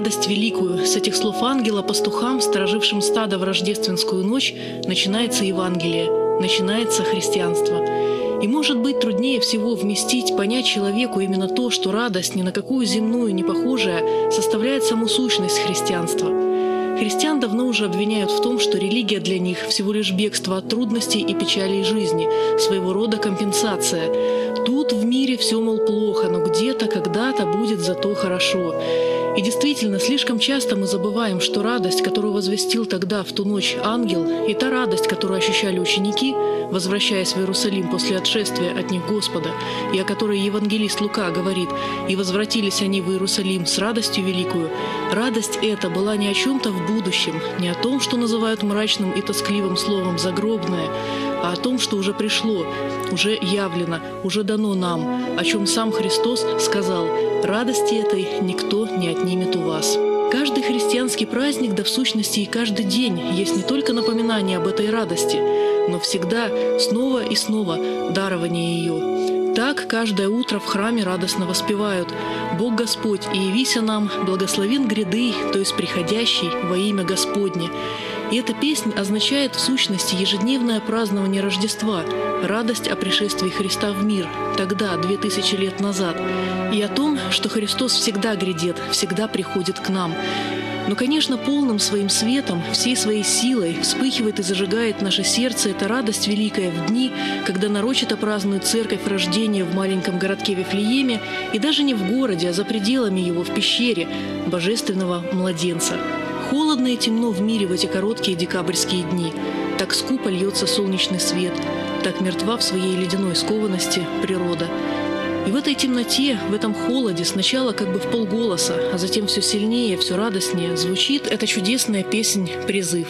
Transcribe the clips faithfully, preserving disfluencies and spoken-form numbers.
радость великую. С этих слов ангела пастухам, сторожившим стадо в рождественскую ночь, начинается Евангелие, начинается христианство. И, может быть, труднее всего вместить, понять человеку именно то, что радость, ни на какую земную не похожая, составляет саму сущность христианства. Христиан давно уже обвиняют в том, что религия для них всего лишь бегство от трудностей и печалей жизни, своего рода компенсация. Тут в мире все, мол, плохо, но где-то, когда-то будет зато хорошо. И действительно, слишком часто мы забываем, что радость, которую возвестил тогда в ту ночь ангел, и та радость, которую ощущали ученики, возвращаясь в Иерусалим после отшествия от них Господа, и о которой евангелист Лука говорит: «И возвратились они в Иерусалим с радостью великую». Радость эта была не о чем-то в будущем, не о том, что называют мрачным и тоскливым словом «загробное», а о том, что уже пришло, уже явлено, уже дано нам, о чем сам Христос сказал: «Радости этой никто не отнимет у вас». Каждый христианский праздник, да в сущности и каждый день, есть не только напоминание об этой радости, но всегда, снова и снова, дарование ее. Так каждое утро в храме радостно воспевают: «Бог Господь, и явися нам, благословен гряды, то есть приходящий во имя Господне». И эта песня означает в сущности ежедневное празднование Рождества, радость о пришествии Христа в мир, тогда, две тысячи лет назад, и о том, что Христос всегда грядет, всегда приходит к нам. Но, конечно, полным своим светом, всей своей силой вспыхивает и зажигает наше сердце эта радость великая в дни, когда нарочито празднует церковь рождения в маленьком городке Вифлееме, и даже не в городе, а за пределами его, в пещере, божественного младенца. Холодно и темно в мире в эти короткие декабрьские дни. Так скупо льется солнечный свет, так мертва в своей ледяной скованности природа. И в этой темноте, в этом холоде, сначала как бы вполголоса, а затем все сильнее, все радостнее, звучит эта чудесная песнь «Призыв».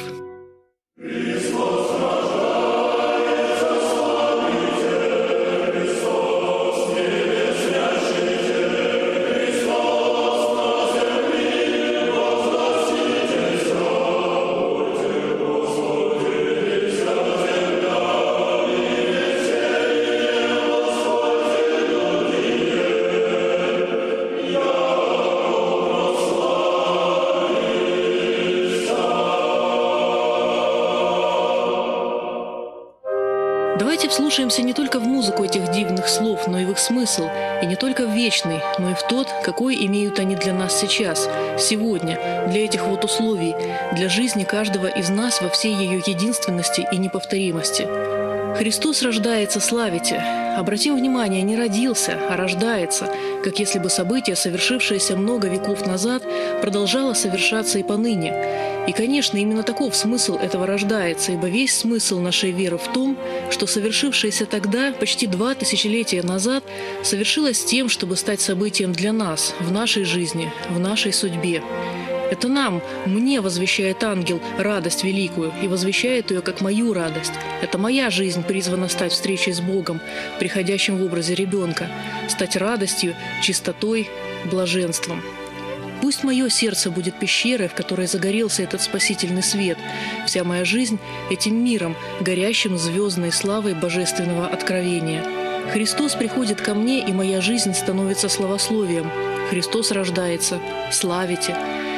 Давайте вслушаемся не только в музыку этих дивных слов, но и в их смысл, и не только в вечный, но и в тот, какой имеют они для нас сейчас, сегодня, для этих вот условий, для жизни каждого из нас во всей ее единственности и неповторимости. Христос рождается, славите. Обратим внимание, не родился, а рождается, как если бы событие, совершившееся много веков назад, продолжало совершаться и поныне. И, конечно, именно таков смысл этого рождается, ибо весь смысл нашей веры в том, что совершившееся тогда, почти два тысячелетия назад, совершилось с тем, чтобы стать событием для нас, в нашей жизни, в нашей судьбе. Это нам, мне возвещает ангел радость великую и возвещает ее как мою радость. Это моя жизнь призвана стать встречей с Богом, приходящим в образе ребенка, стать радостью, чистотой, блаженством. Пусть мое сердце будет пещерой, в которой загорелся этот спасительный свет, вся моя жизнь этим миром, горящим звездной славой божественного откровения. Христос приходит ко мне, и моя жизнь становится славословием. Христос рождается. Славите.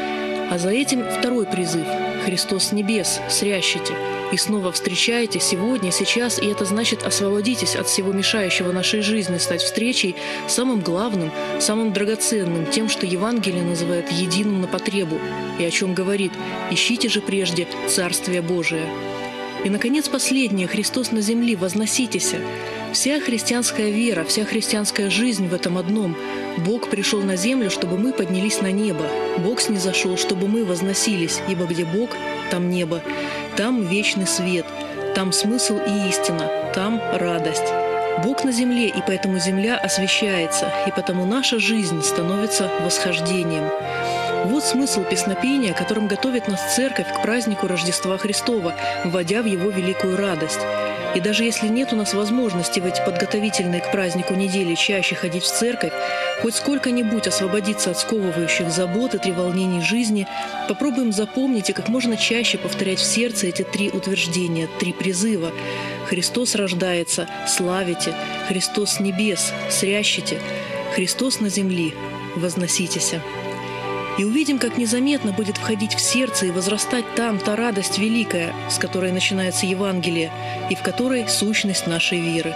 А за этим второй призыв – Христос с небес, срящите. И снова встречайте сегодня, сейчас, и это значит освободитесь от всего мешающего нашей жизни, стать встречей самым главным, самым драгоценным, тем, что Евангелие называет единым на потребу, и о чем говорит: «Ищите же прежде Царствие Божие». И, наконец, последнее – Христос на земле, возноситеся. Вся христианская вера, вся христианская жизнь в этом одном. Бог пришел на землю, чтобы мы поднялись на небо. Бог снизошел, чтобы мы возносились, ибо где Бог, там небо. Там вечный свет, там смысл и истина, там радость. Бог на земле, и поэтому земля освящается, и потому наша жизнь становится восхождением. Вот смысл песнопения, которым готовит нас Церковь к празднику Рождества Христова, вводя в его великую радость. И даже если нет у нас возможности в эти подготовительные к празднику недели чаще ходить в церковь, хоть сколько-нибудь освободиться от сковывающих забот и треволнений жизни, попробуем запомнить и как можно чаще повторять в сердце эти три утверждения, три призыва. Христос рождается, славите, Христос с небес, срящите, Христос на земле, возноситеся. И увидим, как незаметно будет входить в сердце и возрастать там та радость великая, с которой начинается Евангелие, и в которой сущность нашей веры.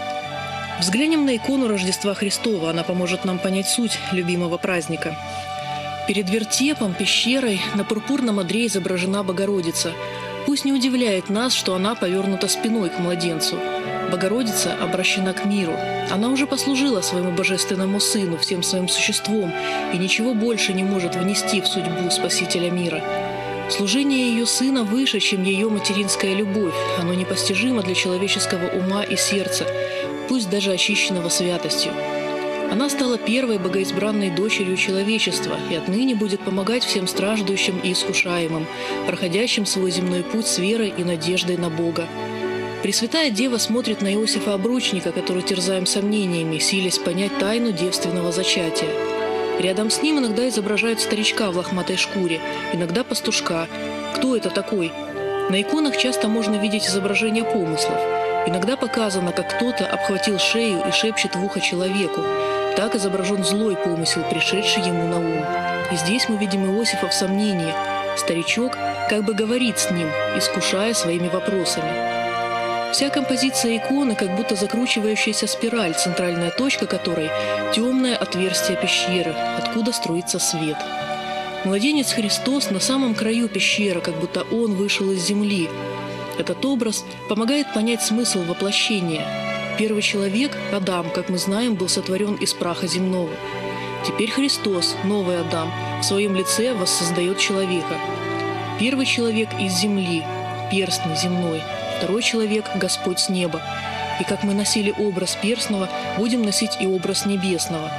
Взглянем на икону Рождества Христова, она поможет нам понять суть любимого праздника. Перед вертепом, пещерой, на пурпурном одре изображена Богородица. Пусть не удивляет нас, что она повернута спиной к младенцу. Богородица обращена к миру. Она уже послужила своему божественному Сыну всем своим существом и ничего больше не может внести в судьбу Спасителя мира. Служение ее Сына выше, чем ее материнская любовь. Оно непостижимо для человеческого ума и сердца, пусть даже очищенного святостью. Она стала первой богоизбранной дочерью человечества и отныне будет помогать всем страждущим и искушаемым, проходящим свой земной путь с верой и надеждой на Бога. Пресвятая Дева смотрит на Иосифа Обручника, который терзаем сомнениями, силясь понять тайну девственного зачатия. Рядом с ним иногда изображают старичка в лохматой шкуре, иногда пастушка. Кто это такой? На иконах часто можно видеть изображение помыслов. Иногда показано, как кто-то обхватил шею и шепчет в ухо человеку. Так изображен злой помысел, пришедший ему на ум. И здесь мы видим Иосифа в сомнении. Старичок как бы говорит с ним, искушая своими вопросами. Вся композиция иконы как будто закручивающаяся спираль, центральная точка которой – темное отверстие пещеры, откуда струится свет. Младенец Христос на самом краю пещеры, как будто Он вышел из земли. Этот образ помогает понять смысл воплощения. Первый человек, Адам, как мы знаем, был сотворен из праха земного. Теперь Христос, новый Адам, в своем лице воссоздает человека. Первый человек из земли, перстный земной. Второй человек – Господь с неба. И как мы носили образ перстного, будем носить и образ небесного.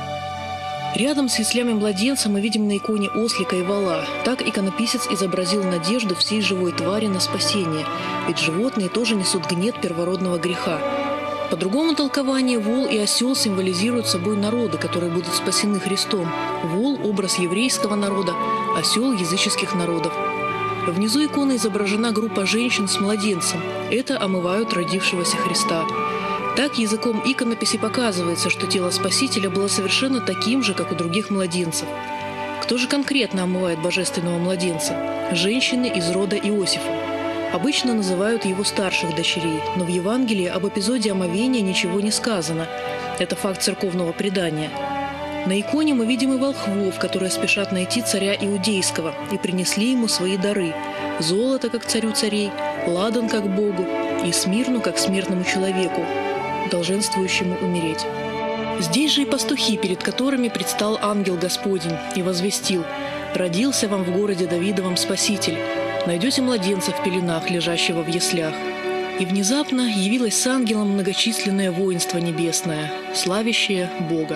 Рядом с яслями младенца мы видим на иконе ослика и вола. Так иконописец изобразил надежду всей живой твари на спасение, ведь животные тоже несут гнет первородного греха. По другому толкованию, вол и осел символизируют собой народы, которые будут спасены Христом. Вол – образ еврейского народа, осел – языческих народов. Внизу иконы изображена группа женщин с младенцем. Это омывают родившегося Христа. Так языком иконописи показывается, что тело Спасителя было совершенно таким же, как у других младенцев. Кто же конкретно омывает божественного младенца? Женщины из рода Иосифа. Обычно называют его старших дочерей, но в Евангелии об эпизоде омовения ничего не сказано. Это факт церковного предания. На иконе мы видим и волхвов, которые спешат найти царя Иудейского и принесли ему свои дары – золото, как царю царей, ладан, как Богу, и смирну, как смертному человеку, долженствующему умереть. Здесь же и пастухи, перед которыми предстал ангел Господень и возвестил: «Родился вам в городе Давидовом Спаситель, найдете младенца в пеленах, лежащего в яслях». И внезапно явилось с ангелом многочисленное воинство небесное, славящее Бога.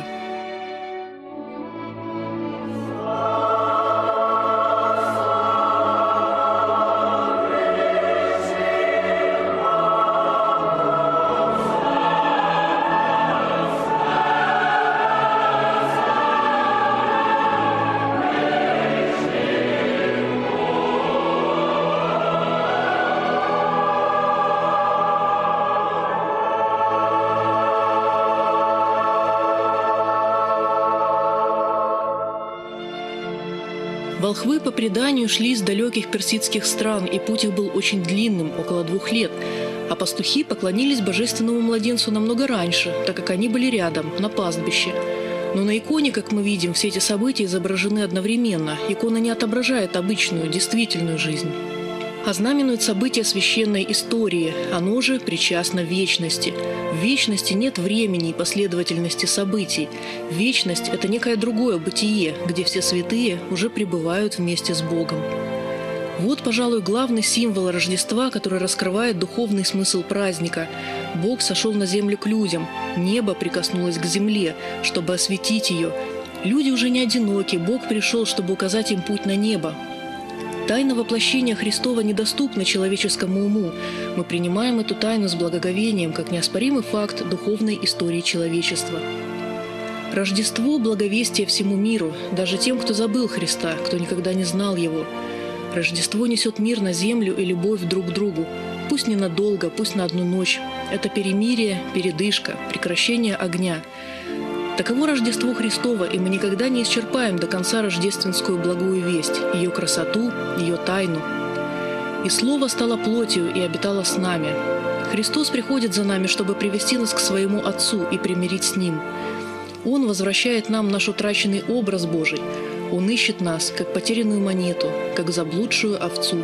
Волхвы, по преданию, шли из далеких персидских стран, и путь их был очень длинным, около двух лет. А пастухи поклонились божественному младенцу намного раньше, так как они были рядом, на пастбище. Но на иконе, как мы видим, все эти события изображены одновременно. Икона не отображает обычную, действительную жизнь, а знаменует события священной истории. Оно же причастно вечности. В вечности нет времени и последовательности событий. Вечность – это некое другое бытие, где все святые уже пребывают вместе с Богом. Вот, пожалуй, главный символ Рождества, который раскрывает духовный смысл праздника. Бог сошел на землю к людям, небо прикоснулось к земле, чтобы осветить ее. Люди уже не одиноки, Бог пришел, чтобы указать им путь на небо. Тайна воплощения Христова недоступна человеческому уму. Мы принимаем эту тайну с благоговением, как неоспоримый факт духовной истории человечества. Рождество – благовестие всему миру, даже тем, кто забыл Христа, кто никогда не знал Его. Рождество несет мир на землю и любовь друг к другу. Пусть ненадолго, пусть на одну ночь. Это перемирие, передышка, прекращение огня. Таково Рождество Христово, и мы никогда не исчерпаем до конца рождественскую благую весть, ее красоту, ее тайну. «И Слово стало плотью и обитало с нами». Христос приходит за нами, чтобы привести нас к своему Отцу и примирить с Ним. Он возвращает нам наш утраченный образ Божий. Он ищет нас, как потерянную монету, как заблудшую овцу.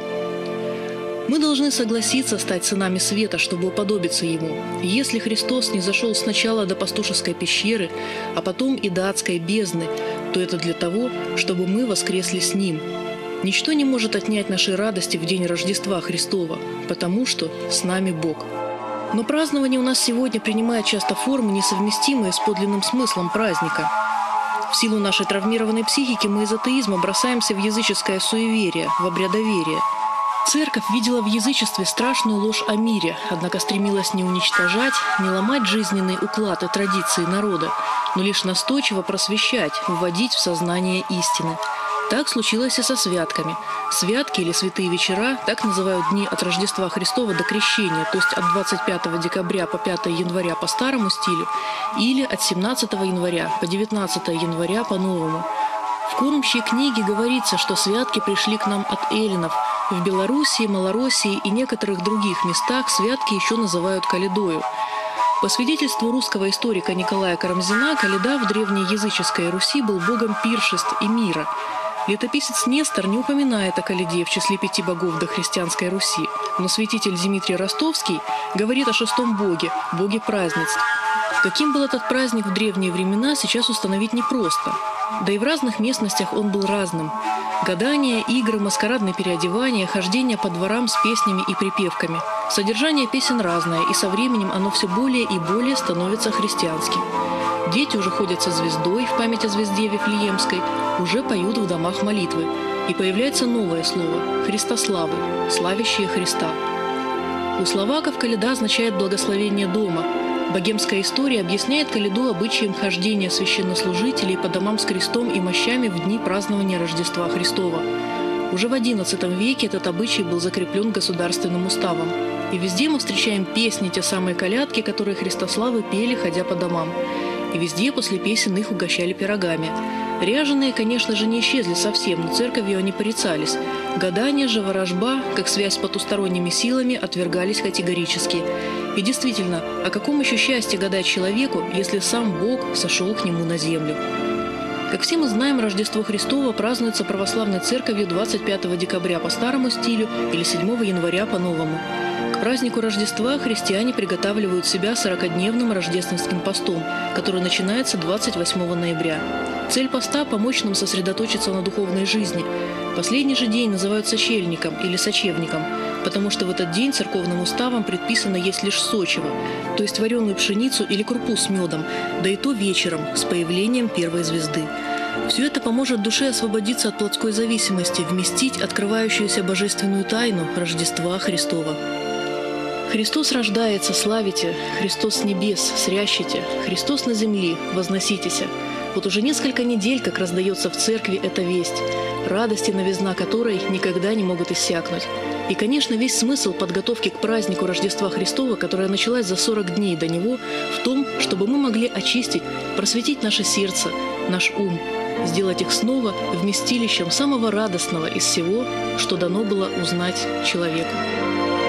Мы должны согласиться стать сынами света, чтобы уподобиться Ему. И если Христос не зашел сначала до пастушеской пещеры, а потом и до адской бездны, то это для того, чтобы мы воскресли с Ним. Ничто не может отнять нашей радости в день Рождества Христова, потому что с нами Бог. Но празднование у нас сегодня принимает часто формы, несовместимые с подлинным смыслом праздника. В силу нашей травмированной психики мы из атеизма бросаемся в языческое суеверие, в обрядоверие. Церковь видела в язычестве страшную ложь о мире, однако стремилась не уничтожать, не ломать жизненный уклад и традиции народа, но лишь настойчиво просвещать, вводить в сознание истины. Так случилось и со святками. Святки или святые вечера так называют дни от Рождества Христова до Крещения, то есть от двадцать пятого декабря по пятое января по старому стилю, или от семнадцатого января по девятнадцатое января по новому. В кормчей книге говорится, что святки пришли к нам от эллинов. В Белоруссии, Малороссии и некоторых других местах святки еще называют Каледою. По свидетельству русского историка Николая Карамзина, Каледа в древней языческой Руси был богом пиршеств и мира. Летописец Нестор не упоминает о Каледе в числе пяти богов дохристианской Руси, но святитель Дмитрий Ростовский говорит о шестом боге – боге празднеств. Каким был этот праздник в древние времена, сейчас установить непросто. Да и в разных местностях он был разным. Гадания, игры, маскарадные переодевания, хождение по дворам с песнями и припевками. Содержание песен разное, и со временем оно все более и более становится христианским. Дети уже ходят со звездой в память о звезде Вифлеемской, уже поют в домах молитвы. И появляется новое слово – «Христославы», славящие Христа. У словаков Каледа означает «благословение дома». Богемская история объясняет Каледу обычаем хождения священнослужителей по домам с крестом и мощами в дни празднования Рождества Христова. Уже в одиннадцатом веке этот обычай был закреплен государственным уставом. И везде мы встречаем песни, те самые колядки, которые христославы пели, ходя по домам. И везде после песен их угощали пирогами. Ряженые, конечно же, не исчезли совсем, но церковью они порицались. Гадания же, ворожба, как связь с потусторонними силами, отвергались категорически. И действительно, о каком еще счастье гадать человеку, если сам Бог сошел к нему на землю? Как все мы знаем, Рождество Христово празднуется православной церковью двадцать пятого декабря по старому стилю или седьмого января по новому. К празднику Рождества христиане приготавливают себя сорокадневным рождественским постом, который начинается двадцать восьмого ноября. Цель поста – помочь нам сосредоточиться на духовной жизни. Последний же день называют сочельником или сочевником, потому что в этот день церковным уставом предписано есть лишь сочево, то есть вареную пшеницу или крупу с медом, да и то вечером, с появлением первой звезды. Все это поможет душе освободиться от плотской зависимости, вместить открывающуюся божественную тайну Рождества Христова. Христос рождается, славите, Христос с небес, срящите, Христос на земли, возноситеся. Вот уже несколько недель, как раздается в церкви эта весть, радость и новизна которой никогда не могут иссякнуть. И, конечно, весь смысл подготовки к празднику Рождества Христова, которая началась за сорок дней до него, в том, чтобы мы могли очистить, просветить наше сердце, наш ум, сделать их снова вместилищем самого радостного из всего, что дано было узнать человеку.